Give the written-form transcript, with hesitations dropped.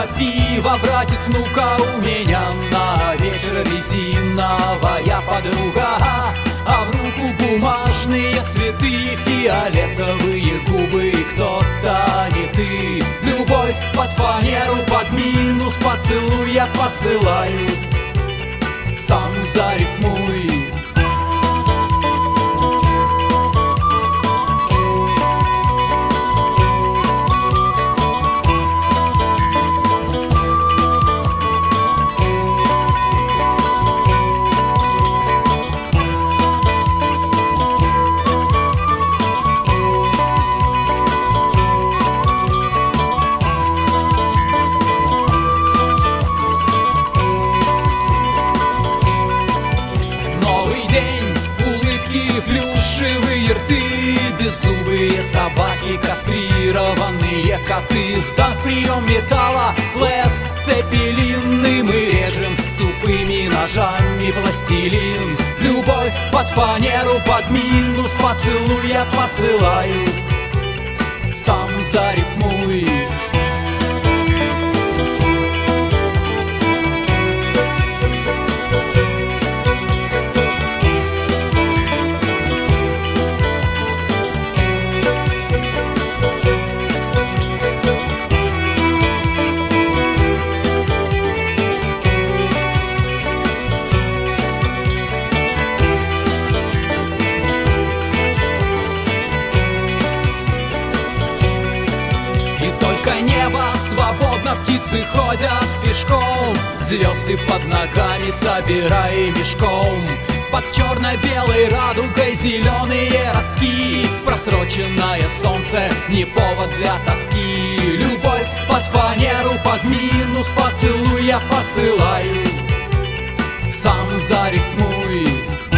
пиво, братец, ну-ка у меня на вечер резиновая подруга. А в руку бумажные цветы, фиолетовые губы, кто-то не ты. Любовь под фанеру, под минус, поцелуй я посылаю, сам зарифмуй. Плюшевые рты, беззубые собаки, кастрированные коты. Сдан в прием металла, Лед Цеппелин, мы режем тупыми ножами пластилин. Любовь под фанеру, под минус, поцелуй я посылаю, сам зарифмуй. Небо свободно, птицы ходят пешком, звезды под ногами собирай мешком. Под черно-белой радугой зеленые ростки, просроченное солнце не повод для тоски. Любовь под фанеру, под минус, поцелуй я посылаю, сам зарифмуй.